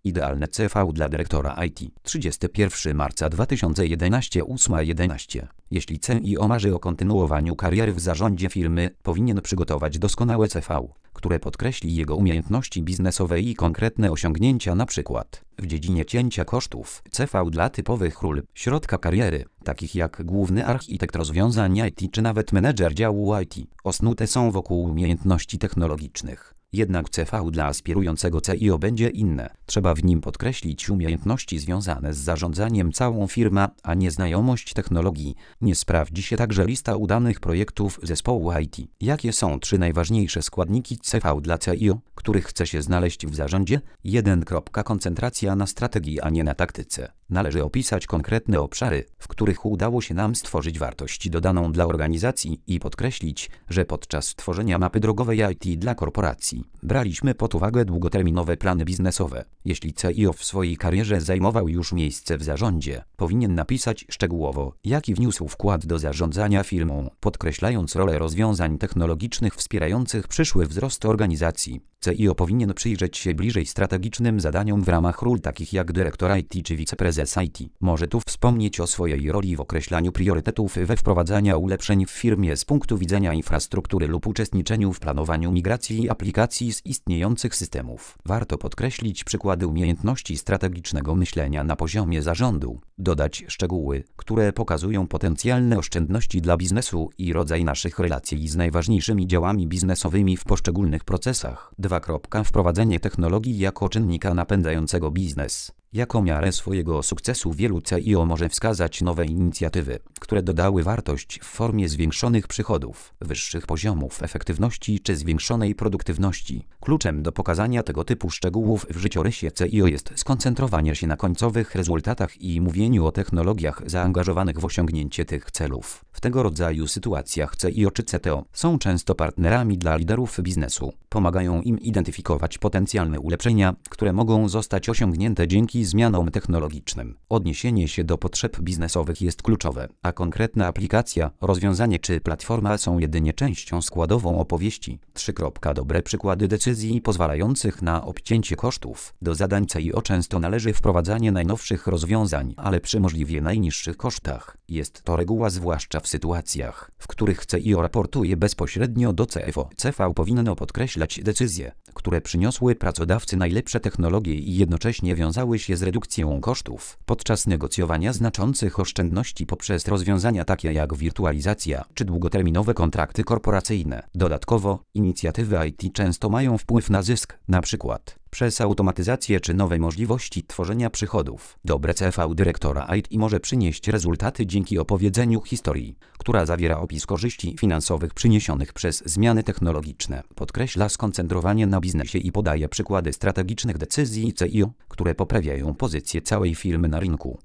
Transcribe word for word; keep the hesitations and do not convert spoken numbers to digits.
Idealne C V dla dyrektora I T. trzydziestego pierwszego marca dwa tysiące jedenastego ósma jedenaście. Jeśli C I O marzy o kontynuowaniu kariery w zarządzie firmy, powinien przygotować doskonałe C V, które podkreśli jego umiejętności biznesowe i konkretne osiągnięcia, np. w dziedzinie cięcia kosztów. C V dla typowych ról środka kariery, takich jak główny architekt rozwiązań I T czy nawet menedżer działu I T, osnute są wokół umiejętności technologicznych. Jednak C V dla aspirującego C I O będzie inne. Trzeba w nim podkreślić umiejętności związane z zarządzaniem całą firmą, a nie znajomość technologii. Nie sprawdzi się także lista udanych projektów zespołu I T. Jakie są trzy najważniejsze składniki C V dla C I O, których chce się znaleźć w zarządzie? jeden. Koncentracja na strategii, a nie na taktyce. Należy opisać konkretne obszary, w których udało się nam stworzyć wartość dodaną dla organizacji i podkreślić, że podczas tworzenia mapy drogowej I T dla korporacji braliśmy pod uwagę długoterminowe plany biznesowe. Jeśli C I O w swojej karierze zajmował już miejsce w zarządzie, powinien napisać szczegółowo, jaki wniósł wkład do zarządzania firmą, podkreślając rolę rozwiązań technologicznych wspierających przyszły wzrost organizacji. C I O powinien przyjrzeć się bliżej strategicznym zadaniom w ramach ról takich jak dyrektor I T czy wiceprezes I T. Może tu wspomnieć o swojej roli w określaniu priorytetów we wprowadzaniu ulepszeń w firmie z punktu widzenia infrastruktury lub uczestniczeniu w planowaniu migracji aplikacji z istniejących systemów. Warto podkreślić przykłady umiejętności strategicznego myślenia na poziomie zarządu, dodać szczegóły, które pokazują potencjalne oszczędności dla biznesu i rodzaj naszych relacji z najważniejszymi działami biznesowymi w poszczególnych procesach. dwa. Wprowadzenie technologii jako czynnika napędzającego biznes. Jako miarę swojego sukcesu wielu C I O może wskazać nowe inicjatywy, które dodały wartość w formie zwiększonych przychodów, wyższych poziomów efektywności czy zwiększonej produktywności. Kluczem do pokazania tego typu szczegółów w życiorysie C I O jest skoncentrowanie się na końcowych rezultatach i mówieniu o technologiach zaangażowanych w osiągnięcie tych celów. W tego rodzaju sytuacjach C I O czy C T O są często partnerami dla liderów biznesu. Pomagają im identyfikować potencjalne ulepszenia, które mogą zostać osiągnięte dzięki zmianom technologicznym. Odniesienie się do potrzeb biznesowych jest kluczowe, a konkretna aplikacja, rozwiązanie czy platforma są jedynie częścią składową opowieści. trzy. Dobre przykłady decyzji pozwalających na obcięcie kosztów. Do zadań C I O często należy wprowadzanie najnowszych rozwiązań, ale przy możliwie najniższych kosztach. Jest to reguła zwłaszcza w sytuacjach, w których C I O raportuje bezpośrednio do C F O. C V powinno podkreślać decyzje, które przyniosły pracodawcy najlepsze technologie i jednocześnie wiązały się z redukcją kosztów. Podczas negocjowania znaczących oszczędności poprzez rozwiązania takie jak wirtualizacja czy długoterminowe kontrakty korporacyjne. Dodatkowo, inicjatywy I T często mają wpływ na zysk, np. przez automatyzację czy nowe możliwości tworzenia przychodów. Dobre C V dyrektora I T może przynieść rezultaty dzięki opowiedzeniu historii, która zawiera opis korzyści finansowych przyniesionych przez zmiany technologiczne. Podkreśla skoncentrowanie na biznesie i podaje przykłady strategicznych decyzji C I O, które poprawiają pozycję całej firmy na rynku.